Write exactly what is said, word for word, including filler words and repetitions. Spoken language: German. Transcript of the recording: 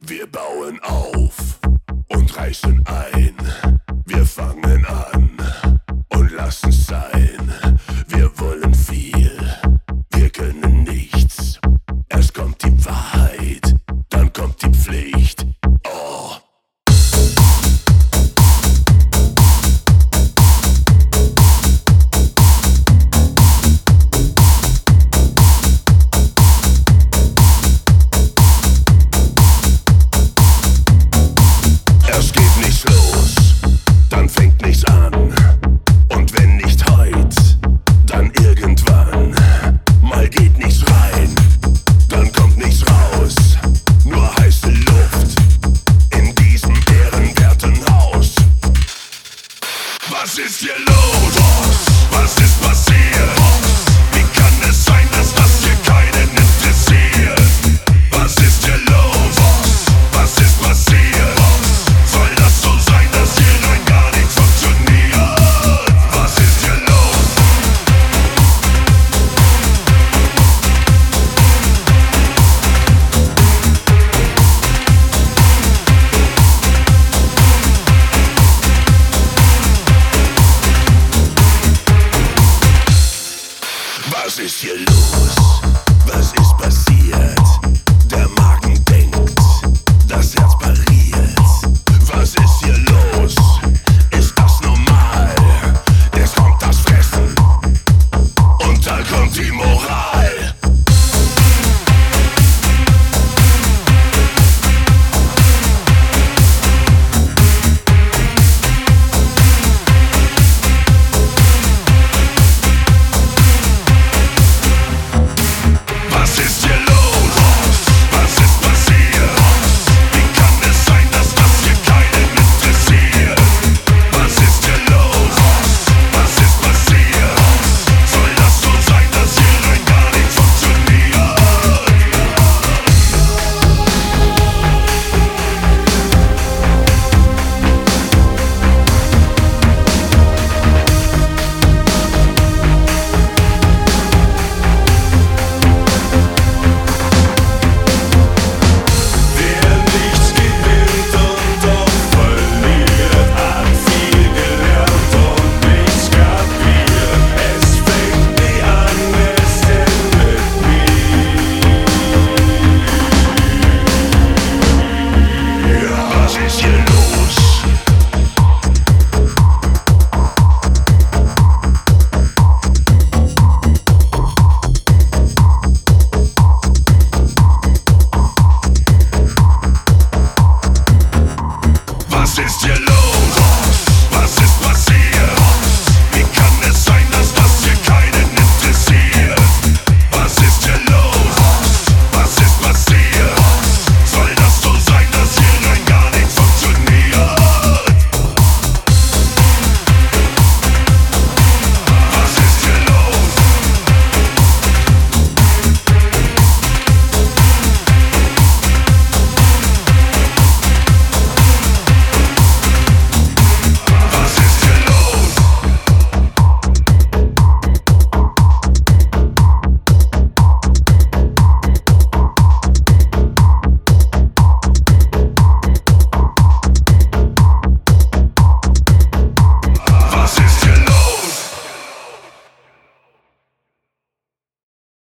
Wir bauen auf und reißen ein. Wir fangen an und lassen's sein. Wir wollen viel, wir können nichts. Erst kommt die Wahrheit, dann kommt die Pflicht. Oh. Was ist hier los? Was ist passiert? Wie kann es sein, dass das hier keinen interessiert? Was ist hier los? Was ist passiert? Soll das so sein, dass hier rein gar nichts funktioniert? Was ist hier los? Was ist hier los? Was ist passiert? Der Magen denkt, das Herz pariert. Was ist hier los? Ist das normal? Jetzt kommt das Fressen und dann kommt die Moral. Was ist hier